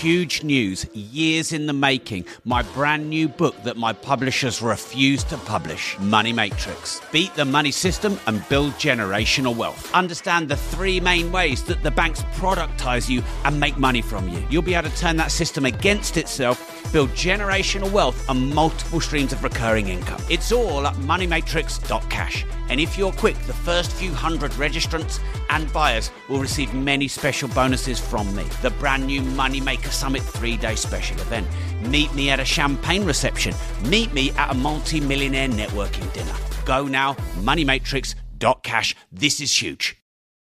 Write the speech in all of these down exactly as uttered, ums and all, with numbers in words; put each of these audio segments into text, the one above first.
huge news, years in the making, my brand new book that my publishers refuse to publish, Money Matrix. Beat the money system and build generational wealth. Understand the three main ways that the banks productize you and make money from you. You'll be able to turn that system against itself, build generational wealth and multiple streams of recurring income. It's all at money matrix dot cash. And if you're quick, the first few hundred registrants and buyers will receive many special bonuses from me. The brand new Moneymaker Summit three-day special event. Meet me at a champagne reception. Meet me at a multi-millionaire networking dinner. Go now, money matrix dot cash. This is huge.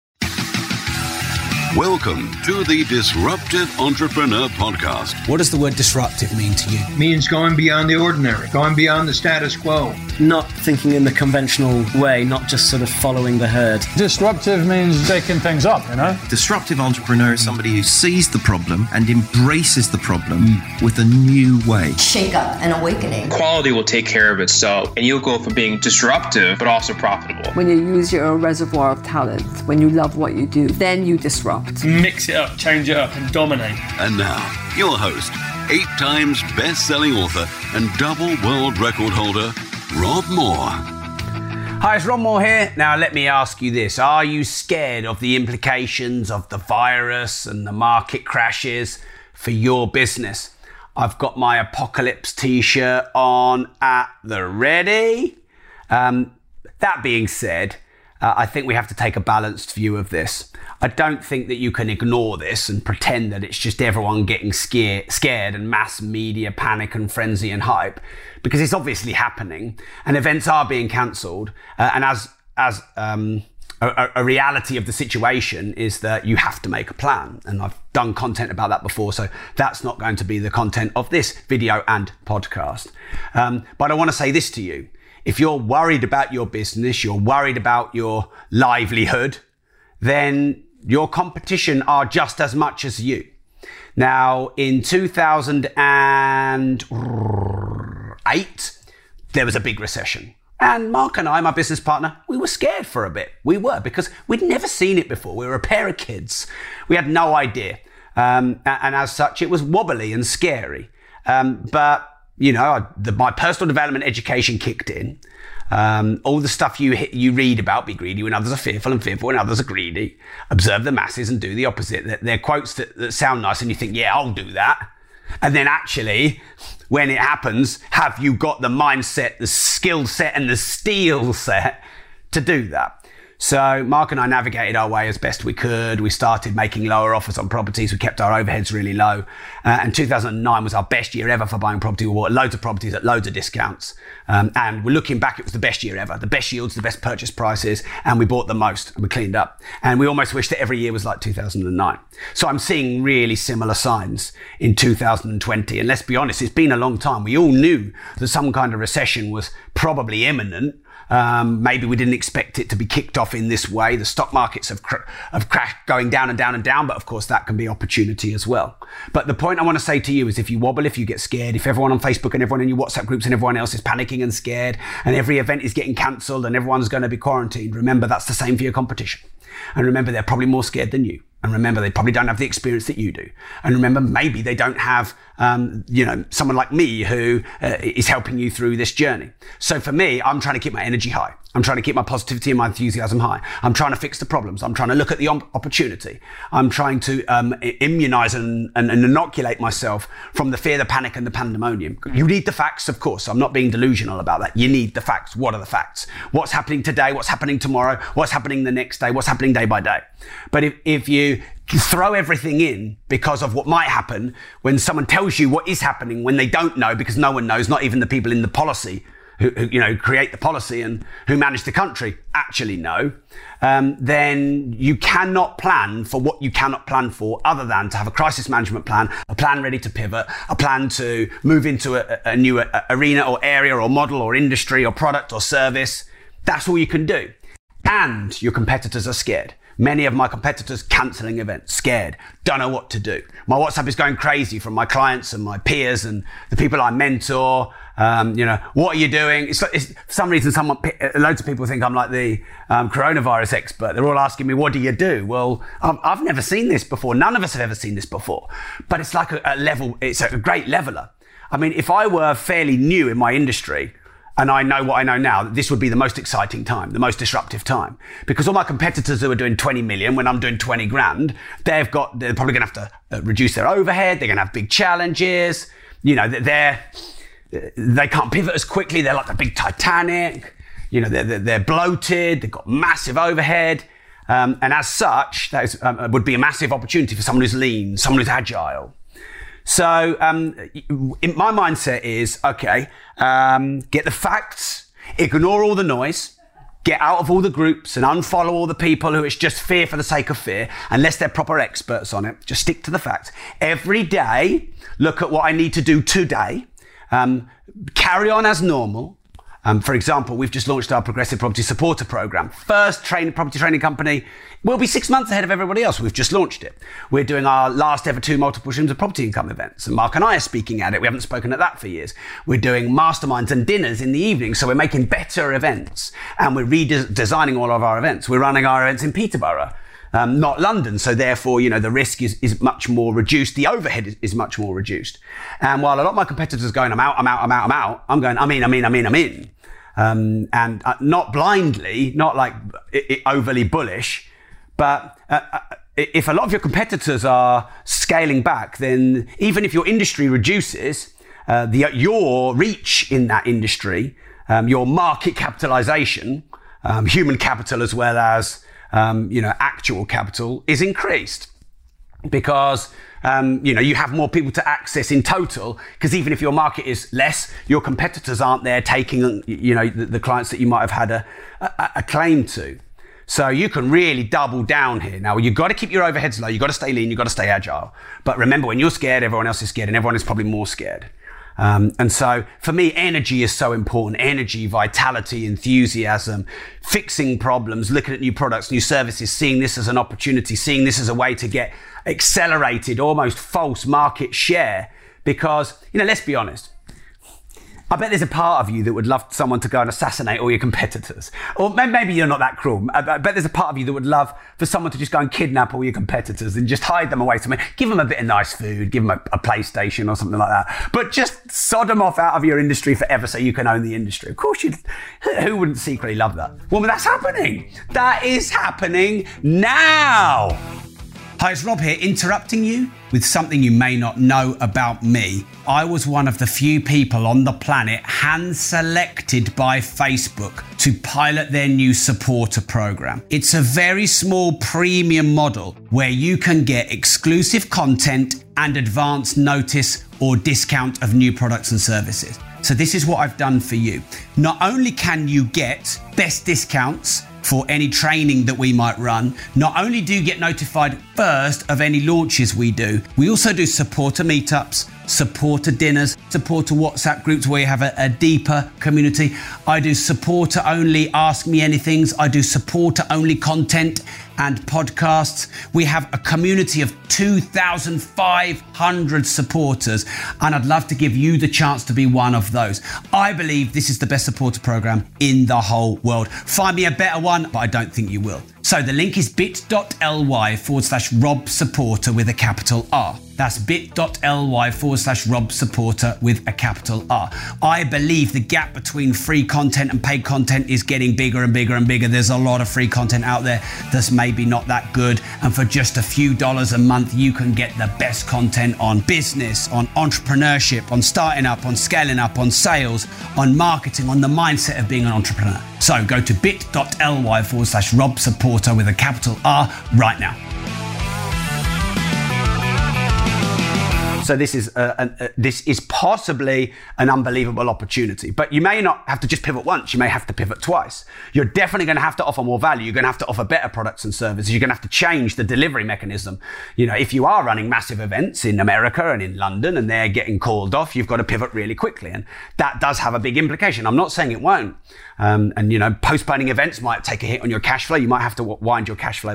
Welcome to the Disruptive Entrepreneur Podcast. What does the word disruptive mean to you? It means going beyond the ordinary, going beyond the status quo. Not thinking in the conventional way, not just sort of following the herd. Disruptive means shaking things up, you know? Disruptive entrepreneur is somebody who sees the problem and embraces the problem mm. with a new way. Shake up and awakening. Quality will take care of itself, and you'll go from being disruptive, but also profitable. When you use your reservoir of talent, when you love what you do, then you disrupt. Mix it up, change it up, and dominate. And now, your host, eight times best-selling author and double world record holder, Rob Moore. Hi, it's Rob Moore here. Now, let me ask you this. Are you scared of the implications of the virus and the market crashes for your business? I've got my Apocalypse t-shirt on at the ready. Um, that being said, uh, I think we have to take a balanced view of this. I don't think that you can ignore this and pretend that it's just everyone getting scared, scared and mass media panic and frenzy and hype, because it's obviously happening and events are being cancelled. Uh, and as as um, a, a reality of the situation is that you have to make a plan. And I've done content about that before, so that's not going to be the content of this video and podcast. Um, but I want to say this to you. If you're worried about your business, you're worried about your livelihood, then your competition are just as much as you. Now, in two thousand eight, there was a big recession. And Mark and I, my business partner, we were scared for a bit. We were, because we'd never seen it before. We were a pair of kids. We had no idea. Um, and as such, it was wobbly and scary. Um, but, you know, the, my personal development education kicked in. Um, all the stuff you you read about, be greedy when others are fearful and fearful when others are greedy. Observe the masses and do the opposite. They're, they're quotes that, that sound nice and you think, yeah, I'll do that. And then actually, when it happens, have you got the mindset, the skill set and the steel set to do that? So Mark and I navigated our way as best we could. We started making lower offers on properties. We kept our overheads really low. Uh, and two thousand nine was our best year ever for buying property. We bought loads of properties at loads of discounts. Um, and we're looking back, it was the best year ever. The best yields, the best purchase prices, and we bought the most and we cleaned up. And we almost wish that every year was like two thousand nine. So I'm seeing really similar signs in two thousand twenty. And let's be honest, it's been a long time. We all knew that some kind of recession was probably imminent. Um, maybe we didn't expect it to be kicked off in this way. The stock markets have, cr- have crashed going down and down and down, but of course that can be opportunity as well. But the point I want to say to you is if you wobble, if you get scared, if everyone on Facebook and everyone in your WhatsApp groups and everyone else is panicking and scared and every event is getting cancelled and everyone's going to be quarantined, remember that's the same for your competition. And remember they're probably more scared than you. And remember, they probably don't have the experience that you do. And remember, maybe they don't have, um, you know, someone like me who uh, is helping you through this journey. So for me, I'm trying to keep my energy high. I'm trying to keep my positivity and my enthusiasm high. I'm trying to fix the problems. I'm trying to look at the opportunity. I'm trying to um, immunize and, and, and inoculate myself from the fear, the panic, and the pandemonium. You need the facts, of course. I'm not being delusional about that. You need the facts. What are the facts? What's happening today? What's happening tomorrow? What's happening the next day? What's happening day by day? But if, if you throw everything in because of what might happen when someone tells you what is happening when they don't know, because no one knows, not even the people in the policy who, who you know, create the policy and who manage the country actually know, um, then you cannot plan for what you cannot plan for other than to have a crisis management plan, a plan ready to pivot, a plan to move into a, a new a, arena or area or model or industry or product or service. That's all you can do. And your competitors are scared. Many of my competitors cancelling events, scared, don't know what to do. My WhatsApp is going crazy from my clients and my peers and the people I mentor. Um, you know, what are you doing? It's, it's, for some reason, someone, loads of people think I'm like the um, coronavirus expert. They're all asking me, what do you do? Well, I've, I've never seen this before. None of us have ever seen this before. But it's like a, a level, it's a great leveler. I mean, if I were fairly new in my industry, and I know what I know now, that this would be the most exciting time, the most disruptive time. Because all my competitors who are doing twenty million when I'm doing twenty grand, they've got, they're probably going to have to reduce their overhead. They're going to have big challenges. You know, they're, they can't pivot as quickly. They're like the big Titanic. You know, they're, they're, they're bloated. They've got massive overhead. Um, and as such, that is, um, would be a massive opportunity for someone who's lean, someone who's agile. So um, in my mindset is, okay, um, get the facts, ignore all the noise, get out of all the groups and unfollow all the people who it's just fear for the sake of fear, unless they're proper experts on it. Just stick to the facts. Every day, look at what I need to do today. Um, carry on as normal. Um, for example, we've just launched our Progressive Property Supporter Program. First train, property training company. We'll be six months ahead of everybody else. We've just launched it. We're doing our last ever two multiple streams of property income events. And Mark and I are speaking at it. We haven't spoken at that for years. We're doing masterminds and dinners in the evening. So we're making better events. And we're redesigning all of our events. We're running our events in Peterborough, um, not London. So therefore, you know, the risk is, is much more reduced. The overhead is, is much more reduced. And while a lot of my competitors are going, I'm out, I'm out, I'm out, I'm out, I'm going, I'm in, I'm in, I'm in, I'm in. Um, and uh, not blindly, not like it, it overly bullish, but uh, if a lot of your competitors are scaling back, then even if your industry reduces, uh, the, your reach in that industry, um, your market capitalization, um, human capital as well as um, you know actual capital is increased. Because, um, you know, you have more people to access in total, because even if your market is less, your competitors aren't there taking, you know, the, the clients that you might have had a, a, a claim to. So you can really double down here. Now, you've got to keep your overheads low. You've got to stay lean. You've got to stay agile. But remember, when you're scared, everyone else is scared, and everyone is probably more scared. Um, and so for me, energy is so important. Energy, vitality, enthusiasm, fixing problems, looking at new products, new services, seeing this as an opportunity, seeing this as a way to get accelerated, almost false market share. Because, you know, let's be honest. I bet there's a part of you that would love someone to go and assassinate all your competitors. Or maybe you're not that cruel. I bet there's a part of you that would love for someone to just go and kidnap all your competitors and just hide them away somewhere. Give them a bit of nice food, give them a, a PlayStation or something like that. But just sod them off out of your industry forever so you can own the industry. Of course, you'd, who wouldn't secretly love that? Well, that's happening. That is happening now. Hi, it's Rob here, interrupting you with something you may not know about me. I was one of the few people on the planet hand-selected by Facebook to pilot their new supporter program. It's a very small premium model where you can get exclusive content and advance notice or discount of new products and services. So this is what I've done for you. Not only can you get best discounts for any training that we might run, not only do you get notified first of any launches we do, we also do supporter meetups, supporter dinners, supporter WhatsApp groups where you have a, a deeper community. I do supporter only Ask Me Anythings. I do supporter only content and podcasts. We have a community of two thousand five hundred supporters, and I'd love to give you the chance to be one of those. I believe this is the best supporter program in the whole world. Find me a better one, but I don't think you will. So the link is bit.ly forward slash Rob Supporter with a capital R. That's bit.ly forward slash Rob Supporter with a capital R. I believe the gap between free content and paid content is getting bigger and bigger and bigger. There's a lot of free content out there that's maybe not that good. And for just a few dollars a month, you can get the best content on business, on entrepreneurship, on starting up, on scaling up, on sales, on marketing, on the mindset of being an entrepreneur. So go to bit.ly forward slash Rob Supporter with a capital R right now. So this is uh, an, uh, this is possibly an unbelievable opportunity, but you may not have to just pivot once. You may have to pivot twice. You're definitely going to have to offer more value. You're going to have to offer better products and services. You're going to have to change the delivery mechanism. You know, if you are running massive events in America and in London and they're getting called off, you've got to pivot really quickly, and that does have a big implication. I'm not saying it won't. Um, and you know, postponing events might take a hit on your cash flow. You might have to wind your cash flow back.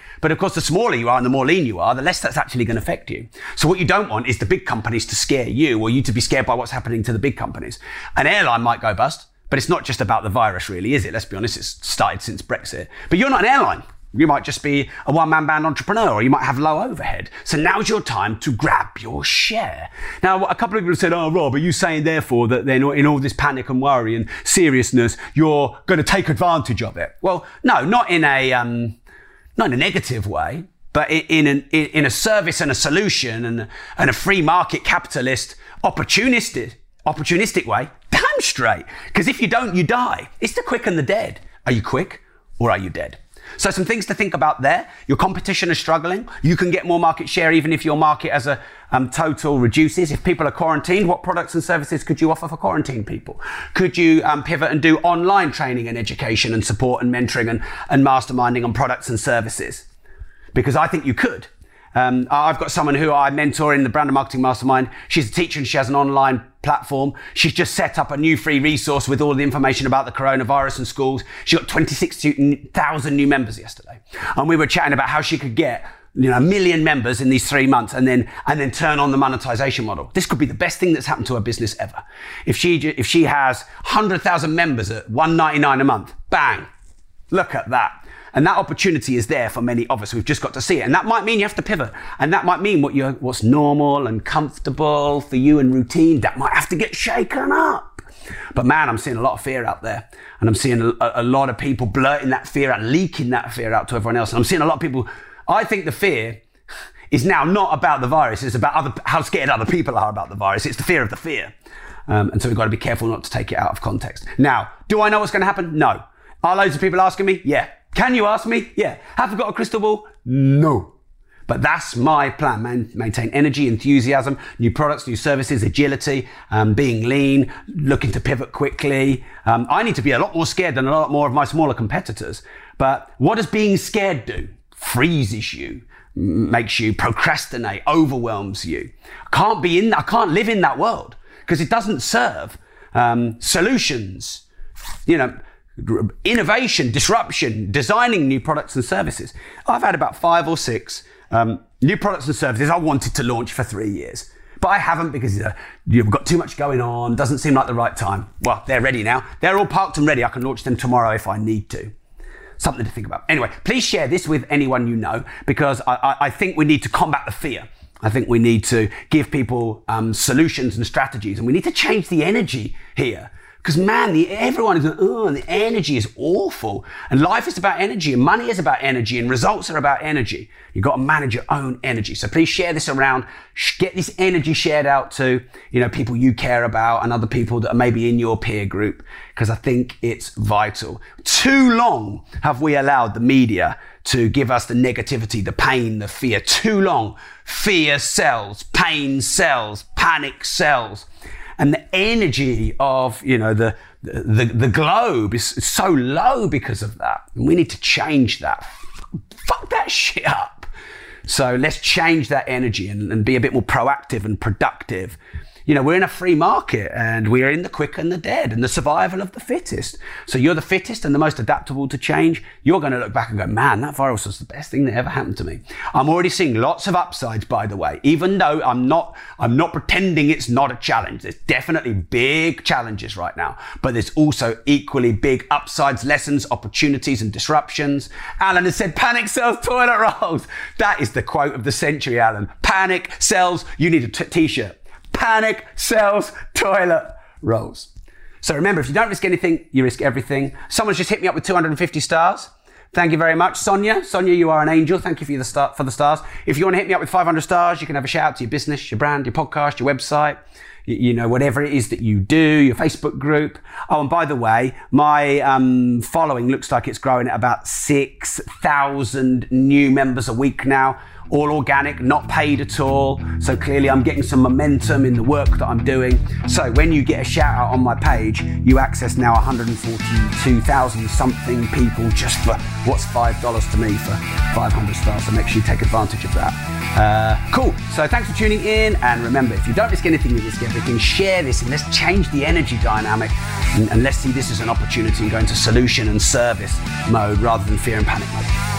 But of course, the smaller you are and the more lean you are, the less that's actually going to affect you. So what you don't want is the big companies to scare you, or you to be scared by what's happening to the big companies. An airline might go bust, but it's not just about the virus really, is it? Let's be honest, it's started since Brexit. But you're not an airline. You might just be a one-man band entrepreneur, or you might have low overhead. So now's your time to grab your share. Now, a couple of people said, oh, Rob, are you saying therefore that then in all this panic and worry and seriousness, you're going to take advantage of it? Well, no, not in a, um, not in a negative way, but in, an, in a service and a solution and, and a free market capitalist opportunistic, opportunistic way, damn straight. Because if you don't, you die. It's the quick and the dead. Are you quick or are you dead? So some things to think about there. Your competition is struggling. You can get more market share even if your market as a um, total reduces. If people are quarantined, what products and services could you offer for quarantined people? Could you um, pivot and do online training and education and support and mentoring and, and masterminding on products and services? Because I think you could. Um, I've got someone who I mentor in the Brand and Marketing Mastermind. She's a teacher and she has an online platform. She's just set up a new free resource with all the information about the coronavirus and schools. She got twenty-six thousand new members yesterday. And we were chatting about how she could get, you know, a million members in these three months and then and then turn on the monetization model. This could be the best thing that's happened to her business ever. If she if she has one hundred thousand members at one ninety-nine a month, bang, look at that. And that opportunity is there for many of us. We've just got to see it. And that might mean you have to pivot. And that might mean what you're, what's normal and comfortable for you and routine, that might have to get shaken up. But man, I'm seeing a lot of fear out there. And I'm seeing a, a lot of people blurting that fear out, leaking that fear out to everyone else. And I'm seeing a lot of people, I think the fear is now not about the virus. It's about other, how scared other people are about the virus. It's the fear of the fear. Um, and so we've got to be careful not to take it out of context. Now, do I know what's going to happen? No. Are loads of people asking me? Yeah. Can you ask me? Yeah. Have I got a crystal ball? No. But that's my plan. Man, maintain energy, enthusiasm, new products, new services, agility, um, being lean, looking to pivot quickly. Um, I need to be a lot more scared than a lot more of my smaller competitors. But what does being scared do? Freezes you, makes you procrastinate, overwhelms you. I can't be in, I can't live in that world because it doesn't serve um, solutions, you know, innovation, disruption, designing new products and services. I've had about five or six um, new products and services I wanted to launch for three years, but I haven't because uh, you've got too much going on, doesn't seem like the right time. Well, they're ready now. They're all parked and ready. I can launch them tomorrow if I need to. Something to think about. Anyway, please share this with anyone you know because I, I, I think we need to combat the fear. I think we need to give people um, solutions and strategies, and we need to change the energy here. Because man, the, everyone is, oh, and the energy is awful. And life is about energy, and money is about energy, and results are about energy. You've got to manage your own energy. So please share this around. Get this energy shared out to, you know, people you care about and other people that are maybe in your peer group, because I think it's vital. Too long have we allowed the media to give us the negativity, the pain, the fear. Too long. Fear sells, pain sells, panic sells. And the energy of, you know, the, the, the globe is so low because of that. And we need to change that. Fuck that shit up. So let's change that energy and, and be a bit more proactive and productive. You know, we're in a free market and we're in the quick and the dead and the survival of the fittest. So you're the fittest and the most adaptable to change. You're going to look back and go, man, that virus was the best thing that ever happened to me. I'm already seeing lots of upsides, by the way, even though I'm not, I'm not pretending it's not a challenge. There's definitely big challenges right now, but there's also equally big upsides, lessons, opportunities, and disruptions. Alan has said, panic sells toilet rolls. That is the quote of the century, Alan. Panic sells, you need a t- t-shirt. Panic sells toilet rolls. So remember, if you don't risk anything, you risk everything. Someone's just hit me up with two hundred fifty stars. Thank you very much. Sonia, Sonia, you are an angel. Thank you for the, star, for the stars. If you want to hit me up with five hundred stars, you can have a shout out to your business, your brand, your podcast, your website, you, you know, whatever it is that you do, your Facebook group. Oh, and by the way, my um, following looks like it's growing at about six thousand new members a week now. All organic, not paid at all. So clearly I'm getting some momentum in the work that I'm doing. So when you get a shout out on my page, you access now one hundred forty-two thousand something people just for what's five dollars to me for five hundred stars. So make sure you take advantage of that. Uh, cool. So thanks for tuning in. And remember, if you don't risk anything, you risk everything. Share this and let's change the energy dynamic. And, and let's see this as an opportunity and go into solution and service mode rather than fear and panic mode.